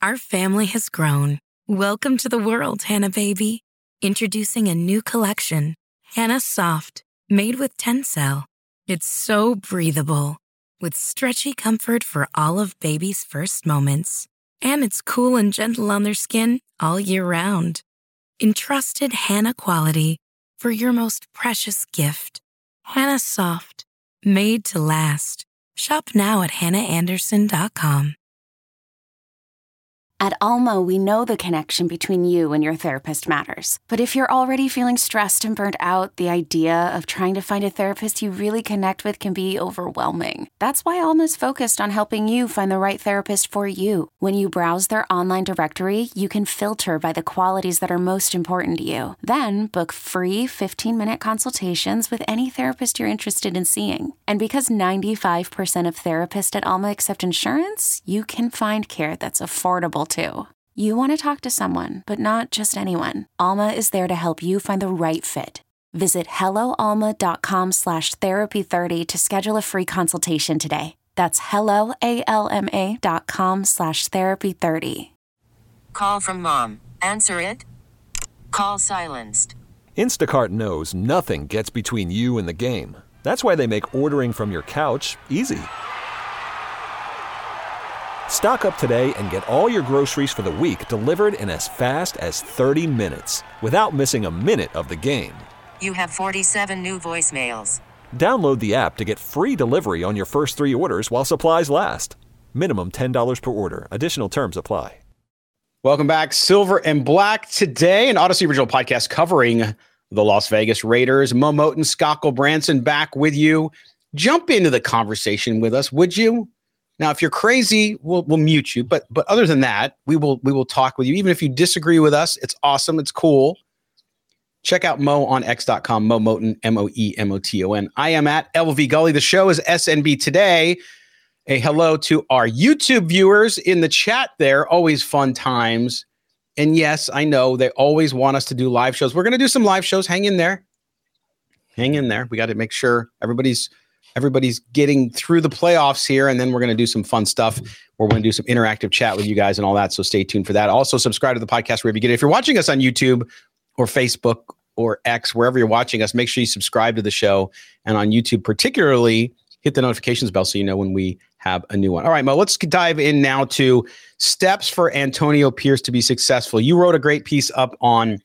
Our family has grown. Welcome to the world, Hannah baby. Introducing a new collection, Hannah Soft, made with Tencel. It's so breathable, with stretchy comfort for all of baby's first moments. And it's cool and gentle on their skin all year round. Entrusted Hannah quality for your most precious gift. Hannah Soft, made to last. Shop now at hannahanderson.com. At Alma, we know the connection between you and your therapist matters. But if you're already feeling stressed and burnt out, the idea of trying to find a therapist you really connect with can be overwhelming. That's why Alma's focused on helping you find the right therapist for you. When you browse their online directory, you can filter by the qualities that are most important to you. Then book free 15-minute consultations with any therapist you're interested in seeing. And because 95% of therapists at Alma accept insurance, you can find care that's affordable too. You want to talk to someone, but not just anyone. Alma is there to help you find the right fit. Visit helloalma.com/therapy30 to schedule a free consultation today. That's helloalma.com/therapy30. Call from mom. Answer it. Call silenced. Instacart knows nothing gets between you and the game. That's why they make ordering from your couch easy. Stock up today and get all your groceries for the week delivered in as fast as 30 minutes without missing a minute of the game. You have 47 new voicemails. Download the app to get free delivery on your first 3 orders while supplies last. Minimum $10 per order. Additional terms apply. Welcome back. Silver and Black today, an Odyssey original podcast covering the Las Vegas Raiders. Mo Moton, Scott Branson back with you. Jump into the conversation with us, would you? Now, if you're crazy, we'll mute you. But other than that, we will talk with you. Even if you disagree with us, it's awesome. It's cool. Check out Mo on X.com, Mo Moton, Moemoton. I am at LV Gully. The show is SNB Today. A hello to our YouTube viewers in the chat there. Always fun times. And yes, I know they always want us to do live shows. We're going to do some live shows. Hang in there. Hang in there. We got to make sure everybody's getting through the playoffs here, and then we're going to do some fun stuff. We're going to do some interactive chat with you guys and all that, so stay tuned for that. Also, subscribe to the podcast wherever you get it. If you're watching us on YouTube or Facebook or X, wherever you're watching us, make sure you subscribe to the show. And on YouTube, particularly, hit the notifications bell so you know when we have a new one. All right, Mo, let's dive in now to steps for Antonio Pierce to be successful. You wrote a great piece up on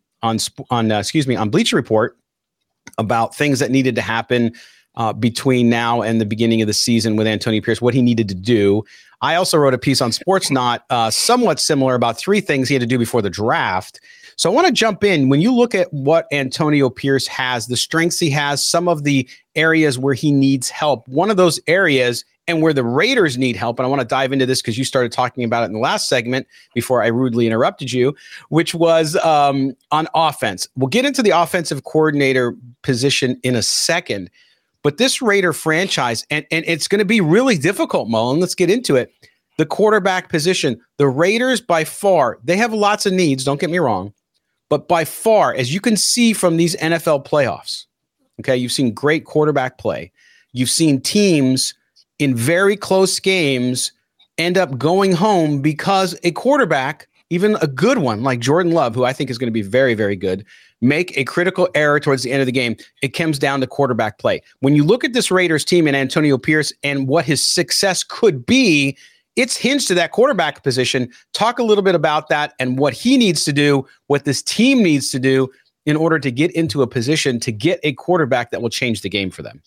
Bleacher Report about things that needed to happen between now and the beginning of the season with Antonio Pierce, what he needed to do. I also wrote a piece on Sportsnaut, somewhat similar, about 3 things he had to do before the draft. So I want to jump in. When you look at what Antonio Pierce has, the strengths he has, some of the areas where he needs help, one of those areas and where the Raiders need help, and I want to dive into this because you started talking about it in the last segment before I rudely interrupted you, which was on offense. We'll get into the offensive coordinator position in a second. But this Raider franchise, and it's going to be really difficult, Mullen. Let's get into it. The quarterback position, the Raiders by far, they have lots of needs, don't get me wrong. But by far, as you can see from these NFL playoffs, okay, you've seen great quarterback play. You've seen teams in very close games end up going home because a quarterback, even a good one like Jordan Love, who I think is going to be very, very good, make a critical error towards the end of the game. It comes down to quarterback play. When you look at this Raiders team and Antonio Pierce and what his success could be, it's hinged to that quarterback position. Talk a little bit about that and what he needs to do, what this team needs to do in order to get into a position to get a quarterback that will change the game for them.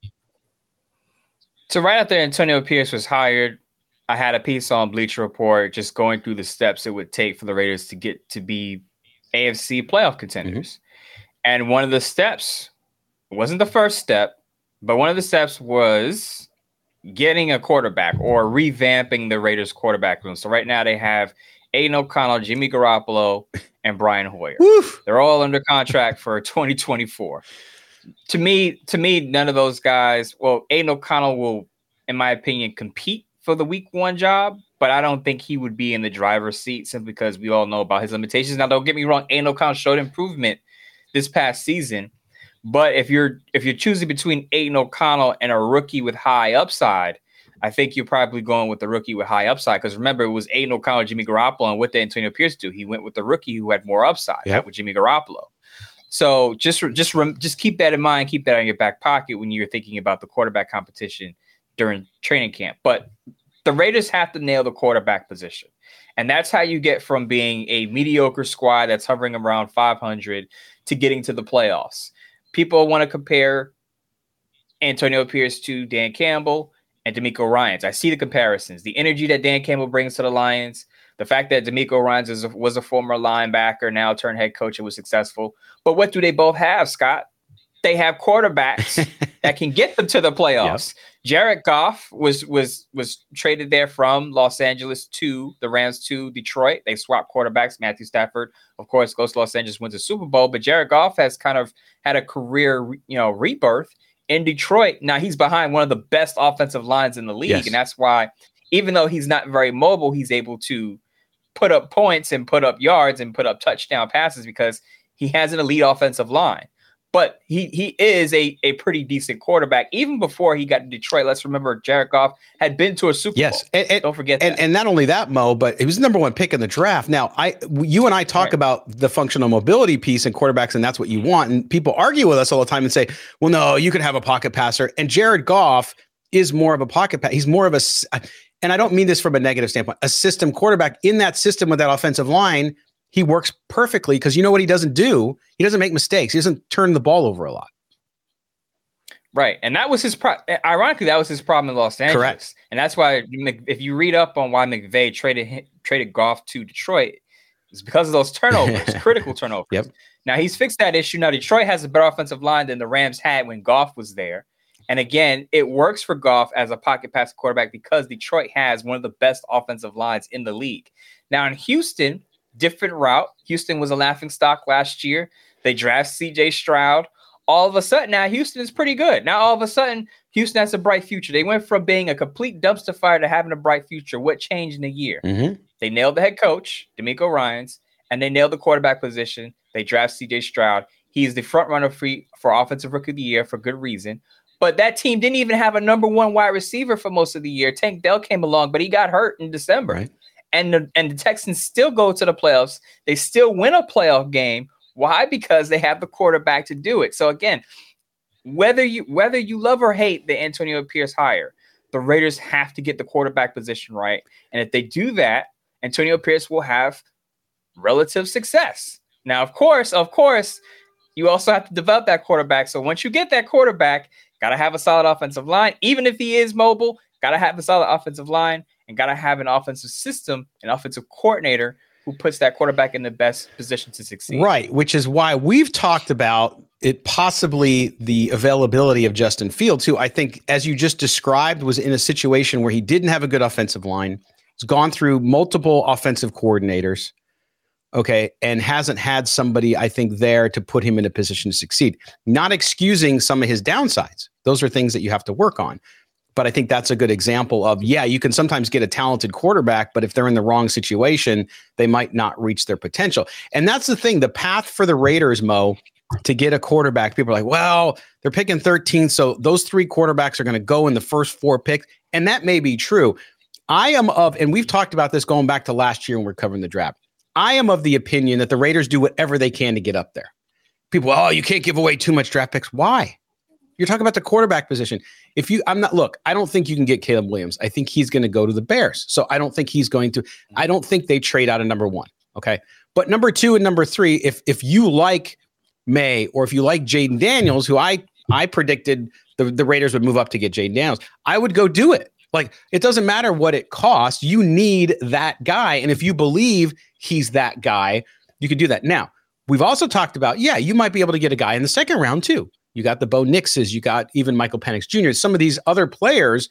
So right after Antonio Pierce was hired, I had a piece on Bleacher Report just going through the steps it would take for the Raiders to get to be AFC playoff contenders. Mm-hmm. And one of the steps, it wasn't the first step, but one of the steps was getting a quarterback or revamping the Raiders quarterback room. So right now they have Aiden O'Connell, Jimmy Garoppolo, and Brian Hoyer. Woof. They're all under contract for 2024. To me, none of those guys, well, Aiden O'Connell will, in my opinion, compete for the week 1 job, but I don't think he would be in the driver's seat simply because we all know about his limitations. Now, don't get me wrong, Aiden O'Connell showed improvement this past season, but if you're choosing between Aiden O'Connell and a rookie with high upside, I think you're probably going with the rookie with high upside, because remember, it was Aiden O'Connell, Jimmy Garoppolo, and what did Antonio Pierce do? He went with the rookie who had more upside, with Jimmy Garoppolo. So just keep that in mind. Keep that in your back pocket when you're thinking about the quarterback competition during training camp. But the Raiders have to nail the quarterback position. And that's how you get from being a mediocre squad that's hovering around 500 to getting to the playoffs. People want to compare Antonio Pierce to Dan Campbell and DeMeco Ryans. I see the comparisons. The energy that Dan Campbell brings to the Lions, the fact that DeMeco Ryans was a former linebacker, now turned head coach and was successful. But what do they both have, Scott? They have quarterbacks that can get them to the playoffs. Yep. Jared Goff was traded there from Los Angeles to the Rams to Detroit. They swapped quarterbacks. Matthew Stafford, of course, goes to Los Angeles, wins the Super Bowl. But Jared Goff has kind of had a career, rebirth in Detroit. Now he's behind one of the best offensive lines in the league, and that's why, even though he's not very mobile, he's able to put up points and put up yards and put up touchdown passes because he has an elite offensive line. But he is a pretty decent quarterback. Even before he got to Detroit, let's remember Jared Goff had been to a Super Bowl. And, don't forget that. And not only that, Mo, but he was the number one pick in the draft. Now, you and I talk about the functional mobility piece in quarterbacks, and that's what you want. And people argue with us all the time and say, well, no, you could have a pocket passer. And Jared Goff is more of a pocket passer. He's more of and I don't mean this from a negative standpoint, a system quarterback. In that system with that offensive line, he works perfectly because you know what he doesn't do? He doesn't make mistakes. He doesn't turn the ball over a lot. Right. And that was his ironically, that was his problem in Los Angeles. Correct. And that's why if you read up on why McVay traded Goff to Detroit, it's because of those turnovers, critical turnovers. Yep. Now he's fixed that issue. Now Detroit has a better offensive line than the Rams had when Goff was there. And again, it works for Goff as a pocket pass quarterback because Detroit has one of the best offensive lines in the league. Now in Houston, different route. Houston was a laughingstock last year. They draft CJ Stroud. All of a sudden, now Houston is pretty good. Now, all of a sudden, Houston has a bright future. They went from being a complete dumpster fire to having a bright future. What changed in a year? Mm-hmm. They nailed the head coach, DeMeco Ryans, and they nailed the quarterback position. They draft CJ Stroud. He is the front runner for Offensive Rookie of the Year for good reason. But that team didn't even have a number one wide receiver for most of the year. Tank Dell came along, but he got hurt in December. Right. And the Texans still go to the playoffs. They still win a playoff game. Why? Because they have the quarterback to do it. So again, whether you love or hate the Antonio Pierce hire, the Raiders have to get the quarterback position right. And if they do that, Antonio Pierce will have relative success. Now, of course, you also have to develop that quarterback. So once you get that quarterback, got to have a solid offensive line. Even if he is mobile, got to have a solid offensive line. And got to have an offensive system, an offensive coordinator who puts that quarterback in the best position to succeed. Right, which is why we've talked about it, possibly the availability of Justin Fields, who I think, as you just described, was in a situation where he didn't have a good offensive line, has gone through multiple offensive coordinators, and hasn't had somebody, I think, there to put him in a position to succeed. Not excusing some of his downsides. Those are things that you have to work on. But I think that's a good example of, you can sometimes get a talented quarterback, but if they're in the wrong situation, they might not reach their potential. And that's the thing, the path for the Raiders, Mo, to get a quarterback. People are like, well, they're picking 13, so those 3 quarterbacks are going to go in the first 4 picks. And that may be true. And we've talked about this going back to last year when we're covering the draft. I am of the opinion that the Raiders do whatever they can to get up there. People, you can't give away too much draft picks. Why? You're talking about the quarterback position. I don't think you can get Caleb Williams. I think he's going to go to the Bears. So I don't think they trade out of number 1. Okay. But number 2 and number 3, if you like May, or if you like Jaden Daniels, who I predicted the Raiders would move up to get Jaden Daniels, I would go do it. Like, it doesn't matter what it costs. You need that guy. And if you believe he's that guy, you can do that. Now, we've also talked about, you might be able to get a guy in the second round too. You got the Bo Nixes, you got even Michael Penix Jr., some of these other players.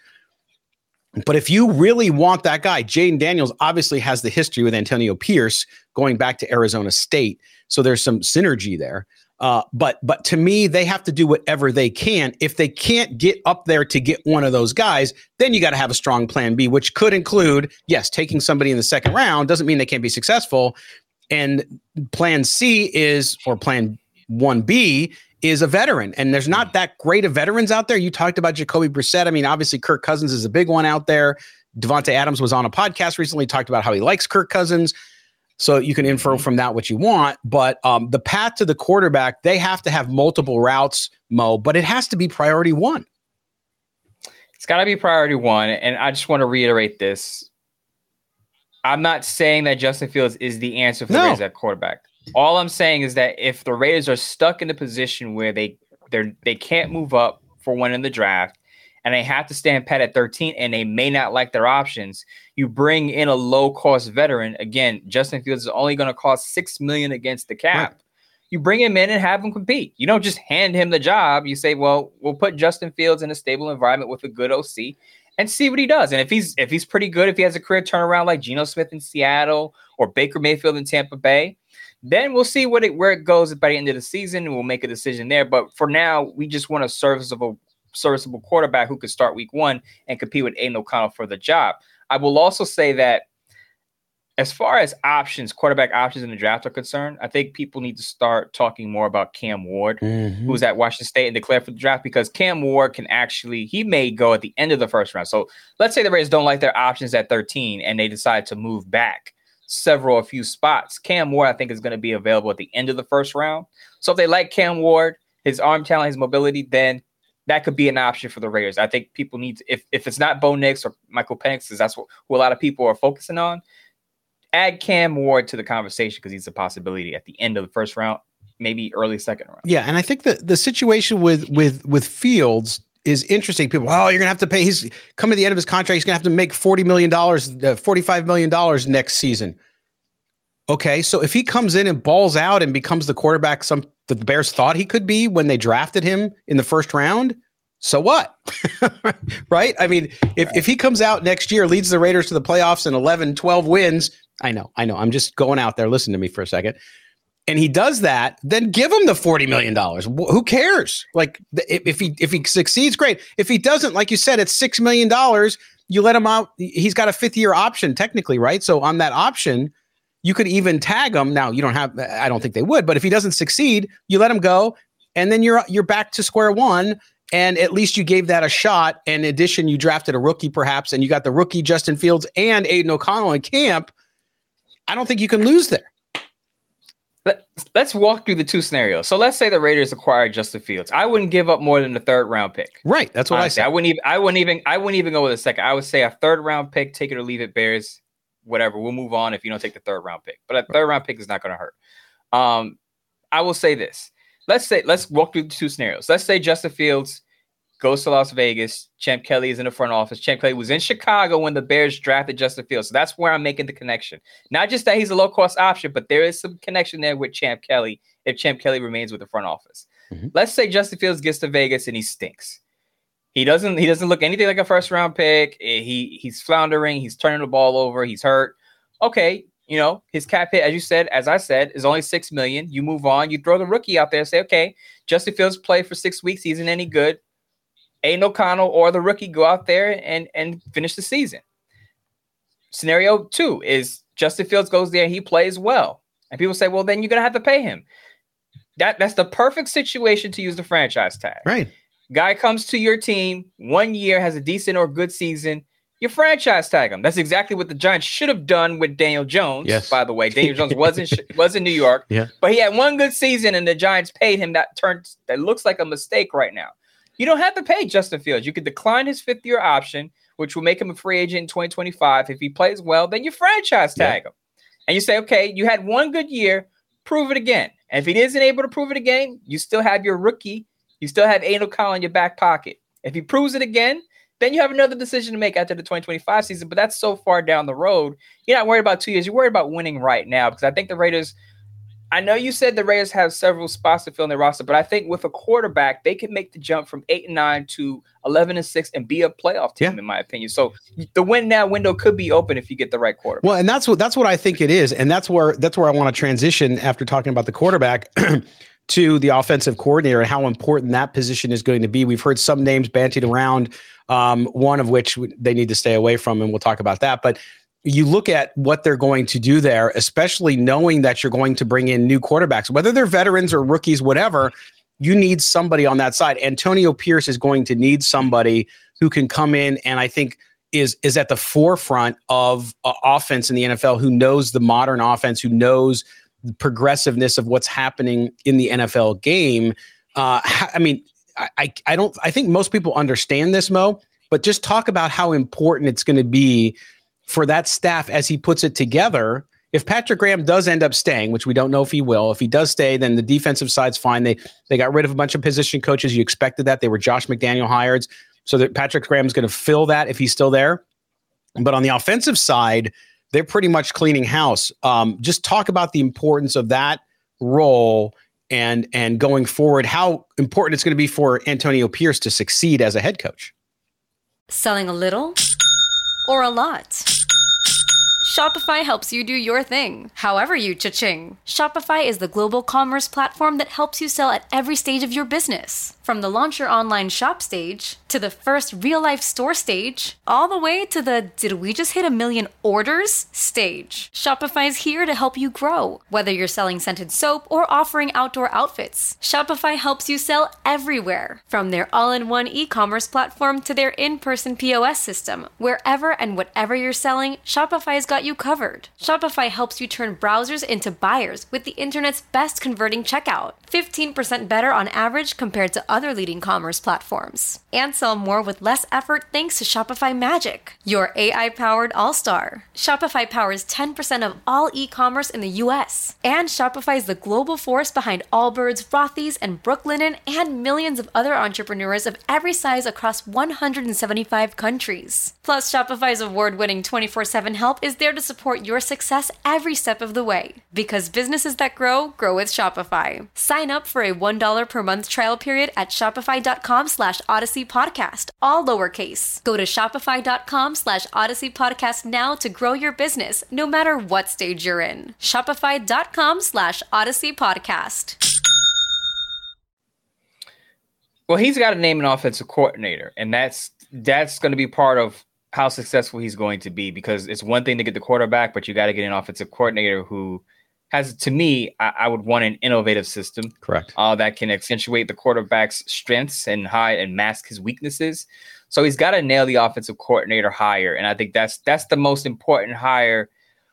But if you really want that guy, Jaden Daniels obviously has the history with Antonio Pierce going back to Arizona State. So there's some synergy there. But to me, they have to do whatever they can. If they can't get up there to get one of those guys, then you got to have a strong plan B, which could include, taking somebody in the second round. Doesn't mean they can't be successful. And plan C or plan 1B is a veteran, and there's not that great of veterans out there. You talked about Jacoby Brissett. I mean, obviously Kirk Cousins is a big one out there. Devontae Adams was on a podcast recently, talked about how he likes Kirk Cousins. So you can infer from that what you want. But the path to the quarterback, they have to have multiple routes, Mo, but it has to be priority one. It's got to be priority one. And I just want to reiterate this. I'm not saying that Justin Fields is the answer for the Raiders at quarterback. All I'm saying is that if the Raiders are stuck in a position where they can't move up for one in the draft, and they have to stand pat at 13, and they may not like their options, you bring in a low-cost veteran. Again, Justin Fields is only going to cost $6 million against the cap. Right. You bring him in and have him compete. You don't just hand him the job. You say, well, we'll put Justin Fields in a stable environment with a good OC and see what he does. And if he's pretty good, if he has a career turnaround like Geno Smith in Seattle or Baker Mayfield in Tampa Bay, then we'll see where it goes by the end of the season, and we'll make a decision there. But for now, we just want a serviceable quarterback who could start week one and compete with Aiden O'Connell for the job. I will also say that as far as quarterback options in the draft are concerned, I think people need to start talking more about Cam Ward, who's at Washington State and declared for the draft, because Cam Ward he may go at the end of the first round. So let's say the Raiders don't like their options at 13 and they decide to move back a few spots. Cam Ward, I think, is going to be available at the end of the first round. So if they like Cam Ward, his arm talent, his mobility, then that could be an option for the Raiders. I think people need to, if it's not Bo Nix or Michael Penix, because that's who a lot of people are focusing on, add Cam Ward to the conversation because he's a possibility at the end of the first round, maybe early second round. Yeah, and I think that the situation with Fields is interesting. People, you're going to have to pay. He's coming to the end of his contract. He's going to have to make $40 million, $45 million next season. Okay, so if he comes in and balls out and becomes the quarterback that the Bears thought he could be when they drafted him in the first round, so what? Right? I mean, if he comes out next year, leads the Raiders to the playoffs and 11, 12 wins, I know. I'm just going out there. Listen to me for a second. And he does that, then give him the $40 million. Who cares? Like, if he succeeds, great. If he doesn't, like you said, it's $6 million. You let him out. He's got a 5th-year option technically, right? So on that option, you could even tag him. Now, I don't think they would, but if he doesn't succeed, you let him go, and then you're back to square one, and at least you gave that a shot. In addition, you drafted a rookie perhaps, and you got the rookie Justin Fields and Aiden O'Connell in camp. I don't think you can lose there. Let's walk through the two scenarios. So let's say the Raiders acquired Justin Fields. I wouldn't give up more than the 3rd round pick. Right. That's what honestly, I said. I wouldn't even go with a second. I would say a 3rd round pick, take it or leave it, Bears. Whatever. We'll move on if you don't take the 3rd round pick. But a 3rd round pick is not going to hurt. I will say this. Let's walk through the two scenarios. Let's say Justin Fields goes to Las Vegas. Champ Kelly is in the front office. Champ Kelly was in Chicago when the Bears drafted Justin Fields. So that's where I'm making the connection. Not just that he's a low-cost option, but there is some connection there with Champ Kelly if Champ Kelly remains with the front office. Mm-hmm. Let's say Justin Fields gets to Vegas and he stinks. He doesn't look anything like a first-round pick. He's floundering. He's turning the ball over. He's hurt. Okay, his cap hit, as I said, is only $6 million. You move on. You throw the rookie out there and say, okay, Justin Fields played for 6 weeks. He isn't any good. Aiden O'Connell or the rookie go out there and finish the season. Scenario 2 is Justin Fields goes there and he plays well. And people say, well, then you're going to have to pay him. That's the perfect situation to use the franchise tag. Right. Guy comes to your team 1 year, has a decent or good season. You franchise tag him. That's exactly what the Giants should have done with Daniel Jones. Yes. By the way, Daniel Jones was in New York, but he had 1 good season and the Giants paid him. That looks like a mistake right now. You don't have to pay Justin Fields. You could decline his 5th-year option, which will make him a free agent in 2025. If he plays well, then you franchise tag him. And you say, okay, you had 1 good year, prove it again. And if he isn't able to prove it again, you still have your rookie. You still have Aiden O'Connell in your back pocket. If he proves it again, then you have another decision to make after the 2025 season. But that's so far down the road. You're not worried about 2 years. You're worried about winning right now, because I think the Raiders – I know you said the Raiders have several spots to fill in their roster, but I think with a quarterback, they can make the jump from 8-9 to 11-6 and be a playoff team, in my opinion. So the win now window could be open if you get the right quarterback. Well, and that's what I think it is, and that's where I want to transition after talking about the quarterback to the offensive coordinator and how important that position is going to be. We've heard some names bantied around, one of which they need to stay away from, and we'll talk about that. But you look at what they're going to do there, especially knowing that you're going to bring in new quarterbacks, whether they're veterans or rookies, whatever. you need somebody on that side. Antonio Pierce is going to need somebody who can come in and I think is at the forefront of offense in the NFL, who knows the modern offense, who knows the progressiveness of what's happening in the NFL game. I think most people understand this, Mo, but just talk about how important it's going to be for that staff as he puts it together. If Patrick Graham does end up staying, which we don't know if he will, if he does stay, then the defensive side's fine. They got rid of a bunch of position coaches. You expected that. They were Josh McDaniel hires. So that Patrick Graham's going to fill that if he's still there. But on the offensive side, they're pretty much cleaning house. Just talk about the importance of that role and going forward, how important it's going to be for Antonio Pierce to succeed as a head coach. Selling a little or a lot? Shopify helps you do your thing, however you cha-ching. Shopify is the global commerce platform that helps you sell at every stage of your business. From the launch your online shop stage, to the first real-life store stage, all the way to the did we just hit 1 million orders stage. Shopify is here to help you grow. Whether you're selling scented soap or offering outdoor outfits, Shopify helps you sell everywhere. From their all-in-one e-commerce platform to their in-person POS system, wherever and whatever you're selling, Shopify's got you covered. Shopify helps you turn browsers into buyers with the internet's best converting checkout. 15% better on average compared to other leading commerce platforms. And sell more with less effort thanks to Shopify Magic, your AI-powered all-star. Shopify powers 10% of all e-commerce in the US. And Shopify is the global force behind Allbirds, Rothy's, and Brooklinen, and millions of other entrepreneurs of every size across 175 countries. Plus, Shopify's award-winning 24/7 help is there to support your success every step of the way. Because businesses that grow with Shopify. Sign up for a $1 per month trial period at shopify.com/Odyssey Podcast, all lowercase. Go to shopify.com/Odyssey Podcast now to grow your business, no matter what stage you're in. Shopify.com/Odyssey Podcast. Well, he's got to name an offensive coordinator, and that's going to be part of how successful he's going to be, because it's one thing to get the quarterback, but you got to get an offensive coordinator who has, to me, I would want an innovative system. Correct. That can accentuate the quarterback's strengths and hide and mask his weaknesses. So he's got to nail the offensive coordinator hire. And I think that's the most important hire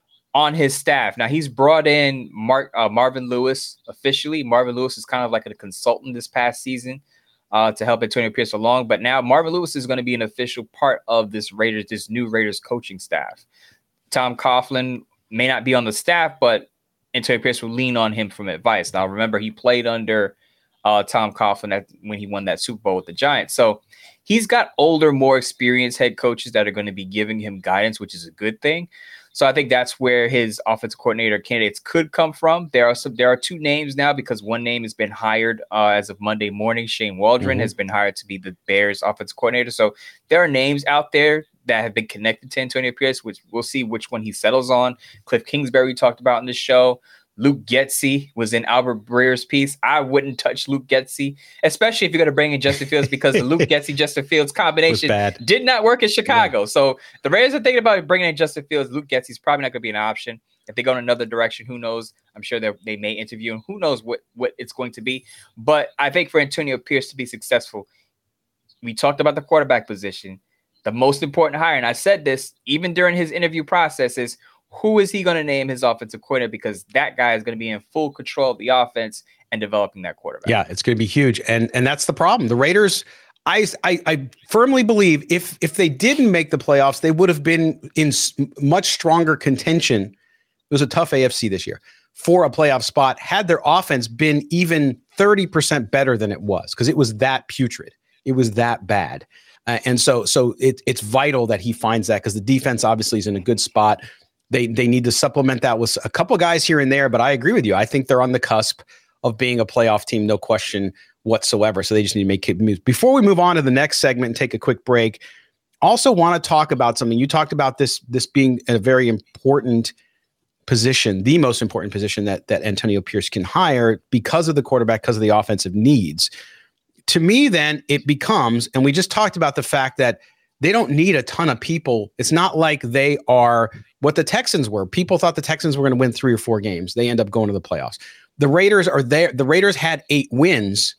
on his staff. Now, he's brought in Marvin Lewis officially. Marvin Lewis is kind of like a consultant this past season to help Antonio Pierce along. But now Marvin Lewis is going to be an official part of this new Raiders coaching staff. Tom Coughlin may not be on the staff, but Antonio Pierce will lean on him from advice. Now, remember, he played under Tom Coughlin when he won that Super Bowl with the Giants. So he's got older, more experienced head coaches that are going to be giving him guidance, which is a good thing. So I think that's where his offensive coordinator candidates could come from. There are two names now, because one name has been hired as of Monday morning. Shane Waldron has been hired to be the Bears offensive coordinator. So there are names out there that have been connected to Antonio Pierce, which we'll see which one he settles on. Cliff Kingsbury we talked about in this show. Luke Getsy was in Albert Breer's piece. I wouldn't touch Luke Getsy, especially if you're going to bring in Justin Fields, because the Luke Getsy-Justin Fields combination did not work in Chicago. Yeah. So the Raiders are thinking about bringing in Justin Fields. Luke Getsy's probably not going to be an option. If they go in another direction, who knows? I'm sure they may interview him. Who knows what it's going to be. But I think for Antonio Pierce to be successful, we talked about the quarterback position. The most important hire, and I said this even during his interview process, is who is he going to name his offensive coordinator? Because that guy is going to be in full control of the offense and developing that quarterback. Yeah, it's going to be huge. And that's the problem. The Raiders, I firmly believe if they didn't make the playoffs, they would have been in much stronger contention. It was a tough AFC this year for a playoff spot, had their offense been even 30% better than it was, because it was that putrid. It was that bad. And so it's vital that he finds that, because the defense obviously is in a good spot. They need to supplement that with a couple guys here and there, but I agree with you. I think they're on the cusp of being a playoff team, no question whatsoever. So they just need to make moves. Before we move on to the next segment and take a quick break, also want to talk about something. You talked about this being a very important position, the most important position that Antonio Pierce can hire because of the quarterback, because of the offensive needs. To me, then, it becomes, and we just talked about the fact that they don't need a ton of people. It's not like they are what the Texans were. People thought the Texans were going to win 3 or 4 games. They end up going to the playoffs. The Raiders are there. The Raiders had 8 wins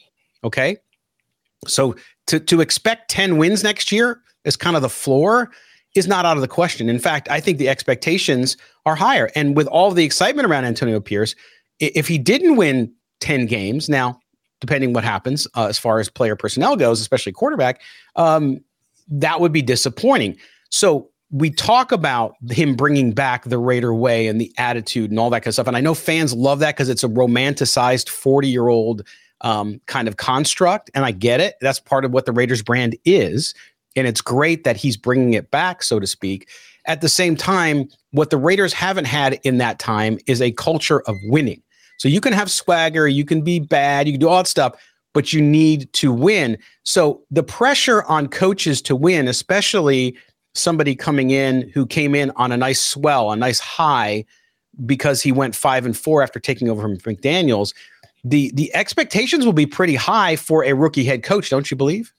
Okay. So to expect 10 wins next year as kind of the floor is not out of the question. In fact, I think the expectations are higher. And with all the excitement around Antonio Pierce, if he didn't win 10 games, now, depending what happens as far as player personnel goes, especially quarterback, that would be disappointing. So we talk about him bringing back the Raider way and the attitude and all that kind of stuff. And I know fans love that because it's a romanticized 40-year-old kind of construct. And I get it. That's part of what the Raiders brand is. And it's great that he's bringing it back, so to speak. At the same time, what the Raiders haven't had in that time is a culture of winning. So you can have swagger, you can be bad, you can do all that stuff, but you need to win. So the pressure on coaches to win, especially somebody coming in who came in on a nice swell, a nice high, because he went 5-4 after taking over from McDaniels, the expectations will be pretty high for a rookie head coach, don't you believe?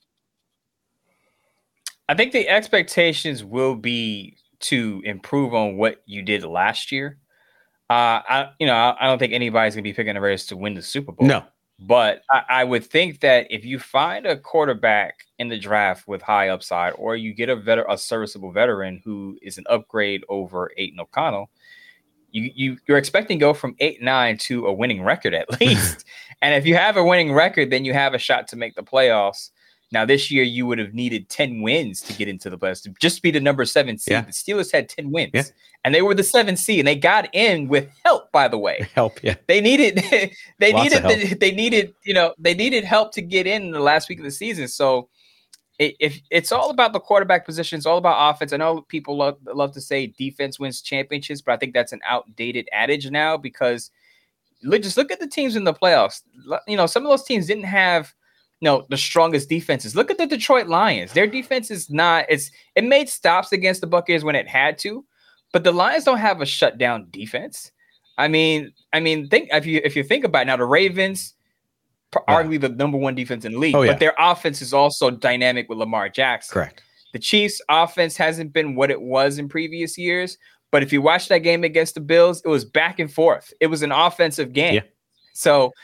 I think the expectations will be to improve on what you did last year. I don't think anybody's going to be picking the Raiders to win the Super Bowl. No. But I would think that if you find a quarterback in the draft with high upside, or you get a serviceable veteran who is an upgrade over Aidan O'Connell, you're expecting to go from 8-9 to a winning record at least. And if you have a winning record, then you have a shot to make the playoffs. Now, this year, you would have needed 10 wins to get into the playoffs, to just be the number 7 seed. Yeah. The Steelers had 10 wins, and they were the 7th seed, and they got in with help, by the way. Help, yeah. They needed help to get in the last week of the season. So if it's all about the quarterback position, it's all about offense. I know people love to say defense wins championships, but I think that's an outdated adage now, because just look at the teams in the playoffs. Some of those teams didn't have the strongest defenses. Look at the Detroit Lions. Their defense is not. It made stops against the Buccaneers when it had to, but the Lions don't have a shutdown defense. I mean, think if you think about it, now the Ravens, arguably the number 1 defense in the league, but their offense is also dynamic with Lamar Jackson. Correct. The Chiefs' offense hasn't been what it was in previous years, but if you watch that game against the Bills, it was back and forth. It was an offensive game. Yeah. So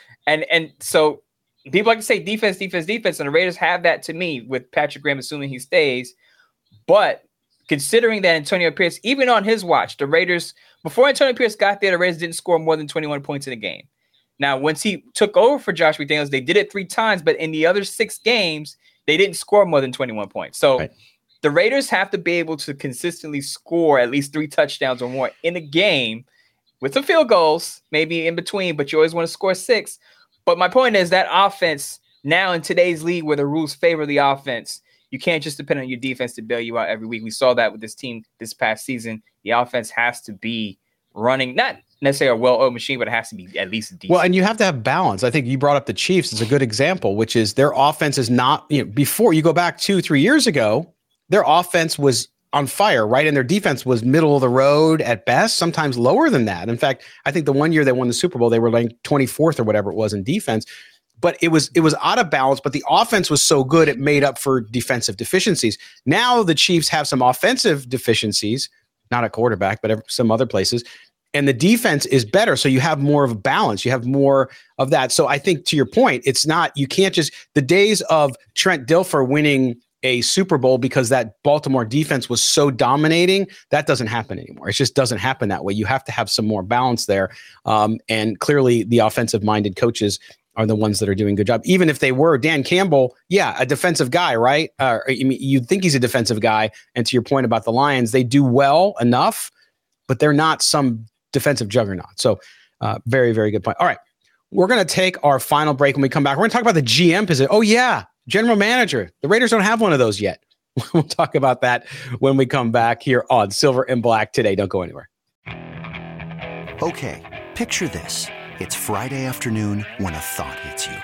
so. People like to say defense, and the Raiders have that to me with Patrick Graham, assuming he stays. But considering that Antonio Pierce, even on his watch, the Raiders, before Antonio Pierce got there, the Raiders didn't score more than 21 points in a game. Now, once he took over for Josh McDaniels, they did it 3 times, but in the other 6 games, they didn't score more than 21 points. So The Raiders have to be able to consistently score at least 3 touchdowns or more in a game with some field goals, maybe in between, but you always want to score 6. But my point is that offense, now in today's league where the rules favor the offense, you can't just depend on your defense to bail you out every week. We saw that with this team this past season. The offense has to be running, not necessarily a well-oiled machine, but it has to be at least decent. Well, and you have to have balance. I think you brought up the Chiefs as a good example, which is their offense is not, before you go back 2-3 years ago, their offense was on fire, right? And their defense was middle of the road at best, sometimes lower than that. In fact, I think the one year they won the Super Bowl, they were like 24th or whatever it was in defense, but it was out of balance, but the offense was so good, it made up for defensive deficiencies. Now the Chiefs have some offensive deficiencies, not at quarterback, but some other places. And the defense is better. So you have more of a balance. You have more of that. So I think to your point, you can't just, the days of Trent Dilfer winning a Super Bowl because that Baltimore defense was so dominating, that doesn't happen anymore. It just doesn't happen that way. You have to have some more balance there. And clearly the offensive minded coaches are the ones that are doing a good job. Even if they were Dan Campbell, a defensive guy, right? You'd think he's a defensive guy. And to your point about the Lions, they do well enough, but they're not some defensive juggernaut. So very, very good point. All right. We're going to take our final break. When we come back, we're going to talk about the GM position. Oh yeah. General manager. The Raiders don't have one of those yet. We'll talk about that when we come back here on Silver and Black today. Don't go anywhere. Okay, picture this. It's Friday afternoon when a thought hits you.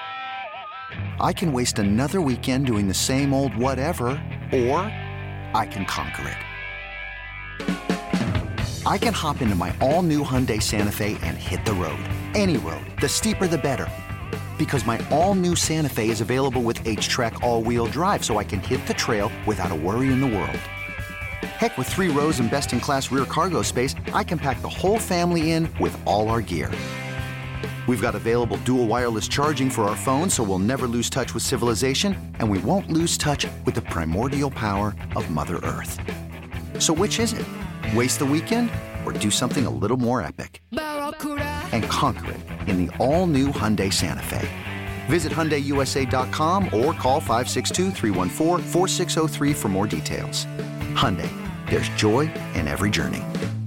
I can waste another weekend doing the same old whatever, or I can conquer it. I can hop into my all-new Hyundai Santa Fe and hit the road. Any road. The steeper, the better. Because my all-new Santa Fe is available with H-Track all-wheel drive, so I can hit the trail without a worry in the world. Heck, with 3 rows and best-in-class rear cargo space, I can pack the whole family in with all our gear. We've got available dual wireless charging for our phones, so we'll never lose touch with civilization, and we won't lose touch with the primordial power of Mother Earth. So which is it? Waste the weekend or do something a little more epic and conquer it in the all-new Hyundai Santa Fe? Visit HyundaiUSA.com or call 562-314-4603 for more details. Hyundai, there's joy in every journey.